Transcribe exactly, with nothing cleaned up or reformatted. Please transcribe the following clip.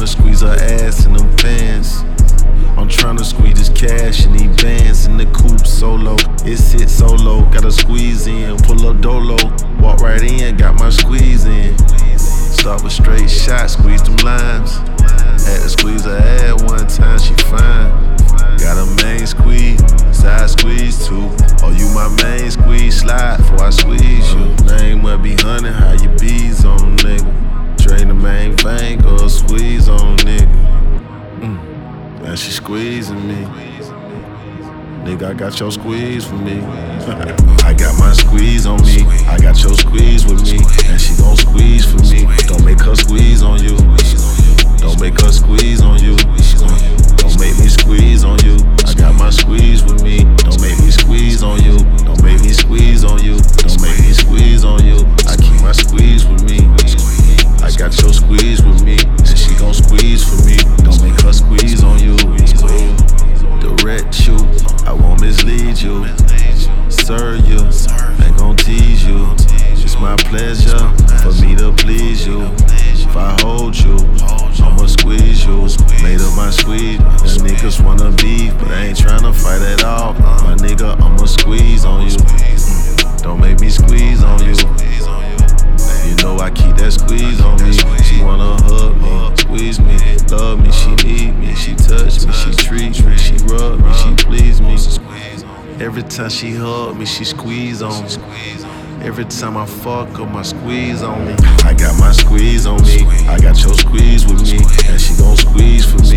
tryna squeeze her ass in them pants. I'm tryna squeeze this cash in these bands in the coupe solo. It sit solo, gotta squeeze in, pull up dolo, walk right in, got my squeeze in. Start with straight shot, squeeze them limes. Had to squeeze her ass one time, she fine. Got a main squeeze, side squeeze too. Oh, you my main squeeze, slide before I squeeze you. Name must be honey, how you bees on nigga. Drain the main vein, go squeeze on nigga. Mm. Now she squeezing me. Nigga, I got your squeeze for me. I got my squeeze on me. I got your squeeze with me. And she gon' squeeze for me. Don't make her squeeze on you. Don't make her squeeze on you. Don't make me squeeze on you. I got my squeeze with me. Don't make me squeeze on you. Don't make me squeeze on you. Don't make me squeeze on you. I keep my squeeze with me. I got your squeeze with me. And she gon' squeeze for me. Don't make her squeeze on you. Direct you, I won't mislead you. Serve you, ain't gon' tease you. It's my pleasure for me to please you. If I hold you, I'ma squeeze you. Made up my squeeze, the niggas wanna beef, but I ain't tryna fight at all. My nigga, I'ma squeeze on you. Don't make me squeeze on you. You know I keep that squeeze on me. She wanna hug me, squeeze me, love me, she need me, she touch me, she treat me, she rub me, she please me. Every time she hug me, she squeeze on me. Every time I fuck her, my squeeze on me. I got my squeeze on me. I got your squeeze with me, and she gon' squeeze for me.